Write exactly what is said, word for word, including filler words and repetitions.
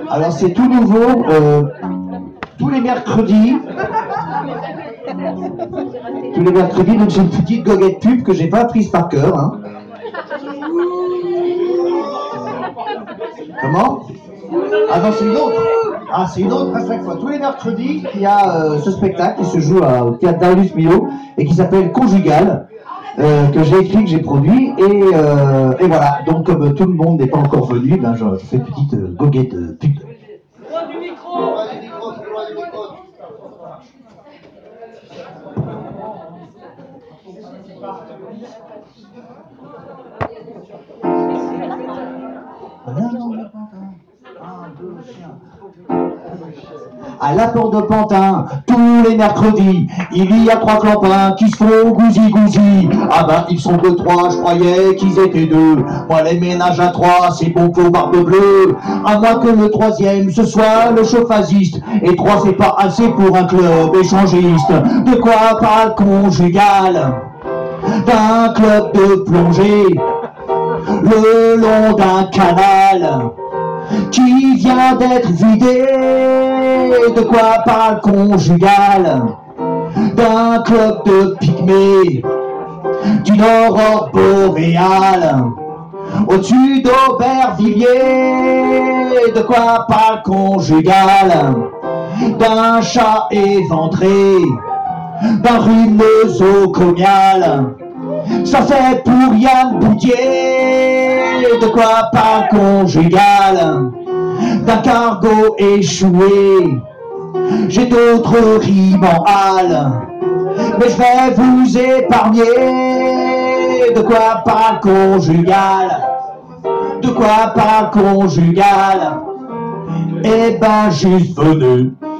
Alors c'est tout nouveau, euh, tous les mercredis. Tous les mercredis, donc j'ai une petite goguette pub que j'ai pas apprise par cœur. Hein. Comment? Ah non, c'est une autre. Ah, c'est une autre à chaque fois. Tous les mercredis, il y a euh, ce spectacle qui se joue à, au théâtre Darius Milhaud et qui s'appelle Conjugal, euh, que j'ai écrit, que j'ai produit. Et, euh, et voilà, donc comme euh, tout le monde n'est pas encore venu, ben, je, je fais une petite euh, goguette euh, pub. Loin du micro. Loin du micro, loin du micro. À la porte de Pantin, tous les mercredis, il y a trois clampins qui se font gousi-gousi. Ah ben, ils sont que trois, je croyais qu'ils étaient deux. Moi, les ménages à trois, c'est bon pour barbe bleue. À moins que le troisième, ce soit le chauffagiste. Et trois, c'est pas assez pour un club échangiste. De quoi parle conjugal? D'un club de plongée, le long d'un canal qui vient d'être vidé. De quoi parle conjugal? D'un club de pygmées, d'une aurore boréale, au-dessus d'Aubervilliers. De quoi parle conjugal? D'un chat éventré, d'un rhume nosocomial. Ça fait pour Yann Boudier. De quoi parle conjugal? D'un cargo échoué. J'ai d'autres rimes en halle, mais je vais vous épargner. De quoi parle conjugal? De quoi parle conjugal? Eh ben juste venez